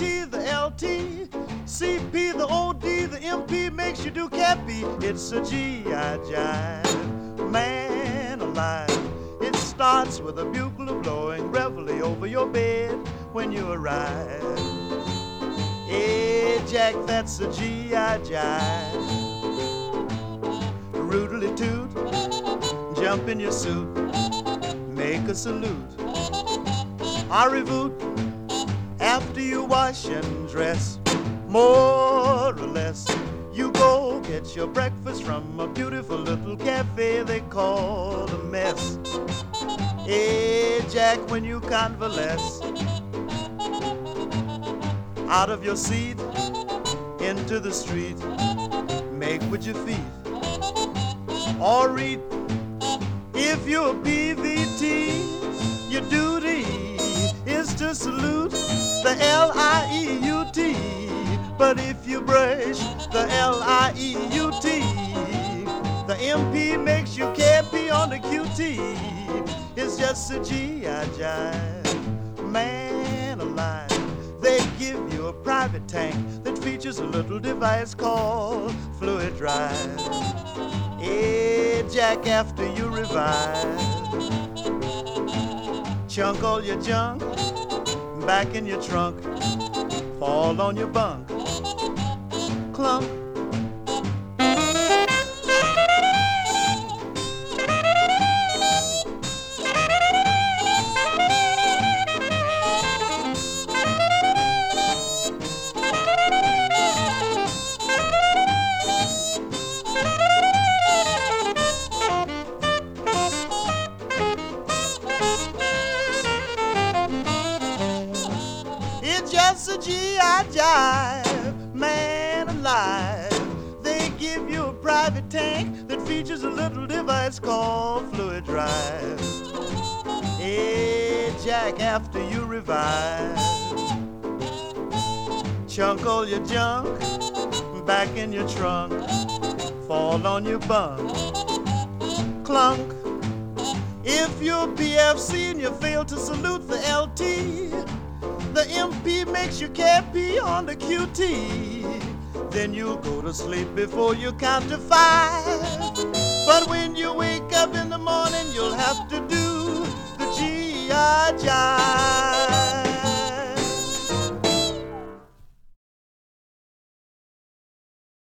T, the LT, CP, the OD, the MP makes you do cappy. It's a G.I. jive, man alive. It starts with a bugle blowing reveille over your bed when you arrive. Hey, Jack, that's a G.I. jive. Roodly toot, jump in your suit, make a salute. Arrivoot, after you wash and dress, more or less, you go get your breakfast from a beautiful little cafe they call a mess. Hey, Jack, when you convalesce, out of your seat, into the street, make with your feet, or read. If you're a PVT, your duty is to salute the L-I-E-U-T. But if you brush the L-I-E-U-T, the MP makes you KP on the QT. It's just a G.I. jive, man alive. They give you a private tank that features a little device called Fluid Drive. Hey, Jack, after you revive, chunk all your junk back in your trunk, fall on your bunk, clunk. Just a G.I. jive, man alive. They give you a private tank that features a little device called Fluid Drive. Hey, Jack, after you revive, chunk all your junk back in your trunk, fall on your bunk, clunk. If you're PFC and you fail to salute the LT, the MP makes you KP on the QT. Then you'll go to sleep before you count to 5. But when you wake up in the morning, you'll have to do the G.I. jive.